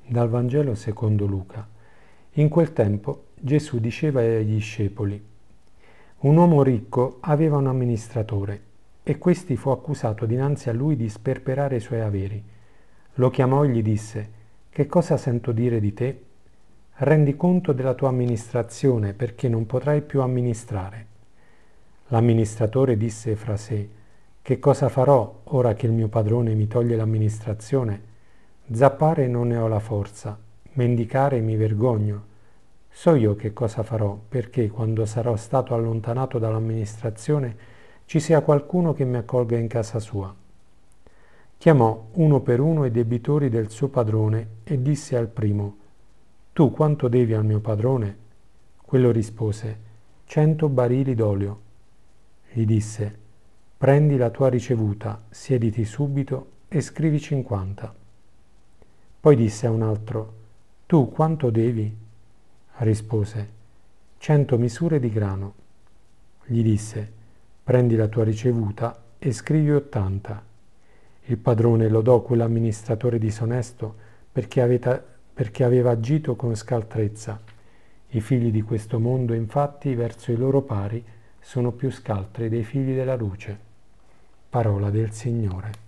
Dal Vangelo secondo Luca. In quel tempo Gesù diceva agli discepoli: un uomo ricco aveva un amministratore e questi fu accusato dinanzi a lui di sperperare i suoi averi. Lo chiamò e gli disse: che cosa sento dire di te? Rendi conto della tua amministrazione, perché non potrai più amministrare. L'amministratore disse fra sé: che cosa farò ora che il mio padrone mi toglie l'amministrazione? Zappare non ne ho la forza, mendicare mi vergogno. So io che cosa farò, perché quando sarò stato allontanato dall'amministrazione ci sia qualcuno che mi accolga in casa sua. Chiamò uno per uno i debitori del suo padrone e disse al primo: tu quanto devi al mio padrone? Quello rispose: 100 barili d'olio. Gli disse: prendi la tua ricevuta, siediti subito e scrivi 50. Poi disse a un altro: tu quanto devi? Rispose: 100 misure di grano. Gli disse: prendi la tua ricevuta e scrivi 80. Il padrone lodò quell'amministratore disonesto perché aveva agito con scaltrezza. I figli di questo mondo, infatti, verso i loro pari sono più scaltri dei figli della luce. Parola del Signore.